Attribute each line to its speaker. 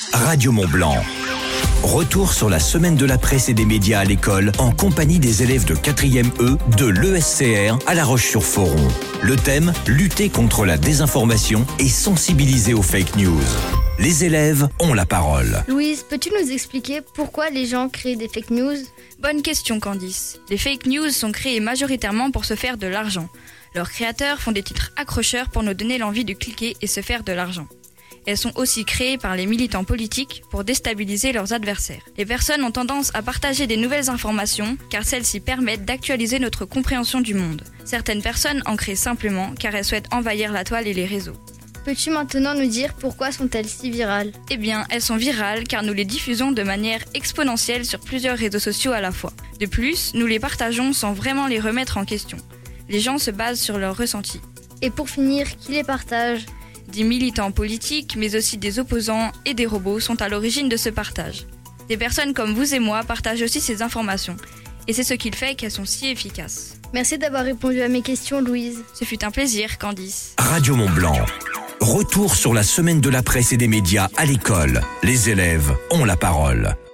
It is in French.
Speaker 1: Radio Mont-Blanc. Retour sur la semaine de la presse et des médias à l'école en compagnie des élèves de 4e E de l'ESCR à La Roche-sur-Foron. Le thème, lutter contre la désinformation et sensibiliser aux fake news. Les élèves ont la parole.
Speaker 2: Louise, peux-tu nous expliquer pourquoi les gens créent des fake news ?
Speaker 3: Bonne question, Candice. Les fake news sont créées majoritairement pour se faire de l'argent. Leurs créateurs font des titres accrocheurs pour nous donner l'envie de cliquer et se faire de l'argent. Elles sont aussi créées par les militants politiques pour déstabiliser leurs adversaires. Les personnes ont tendance à partager des nouvelles informations car celles-ci permettent d'actualiser notre compréhension du monde. Certaines personnes en créent simplement car elles souhaitent envahir la toile et les réseaux.
Speaker 2: Peux-tu maintenant nous dire pourquoi sont-elles si virales ?
Speaker 3: Eh bien, elles sont virales car nous les diffusons de manière exponentielle sur plusieurs réseaux sociaux à la fois. De plus, nous les partageons sans vraiment les remettre en question. Les gens se basent sur leurs ressentis.
Speaker 2: Et pour finir, qui les partage ?
Speaker 3: Des militants politiques, mais aussi des opposants et des robots sont à l'origine de ce partage. Des personnes comme vous et moi partagent aussi ces informations. Et c'est ce qui fait qu'elles sont si efficaces.
Speaker 2: Merci d'avoir répondu à mes questions, Louise.
Speaker 3: Ce fut un plaisir, Candice.
Speaker 1: Radio Mont-Blanc. Retour sur la semaine de la presse et des médias à l'école. Les élèves ont la parole.